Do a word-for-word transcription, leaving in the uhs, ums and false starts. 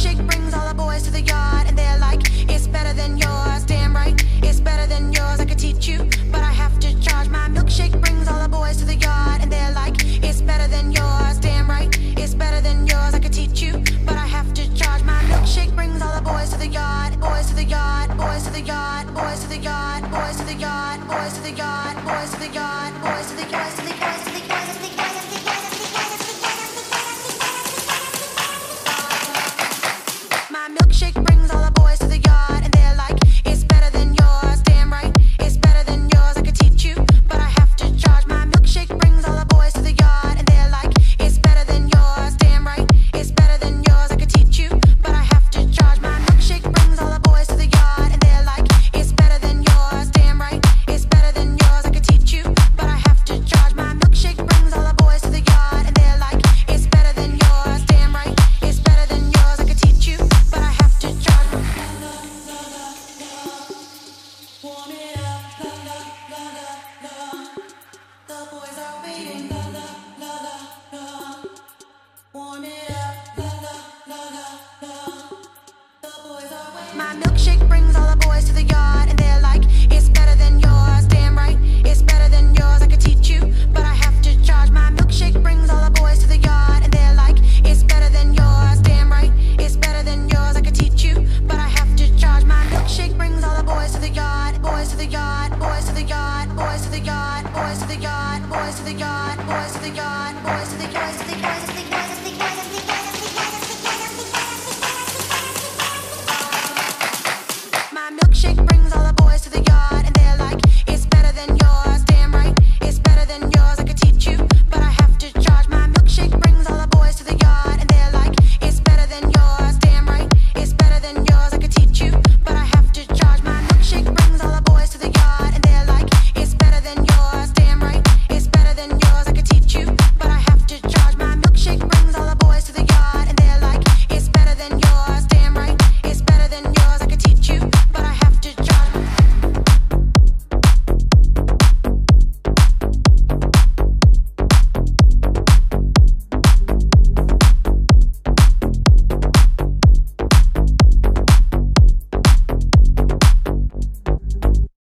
milkshake brings all the boys to the yard, and they're like, it's better than yours. Damn right, it's better than yours. I could teach you, but I have to charge. My milkshake brings all the boys to the yard, and they're like, it's better than yours. Damn right, it's better than yours. I could teach you, but I have to charge. My milkshake brings all the boys to the yard, boys to the yard, boys to the yard, boys to the yard, boys to the yard, boys to the yard.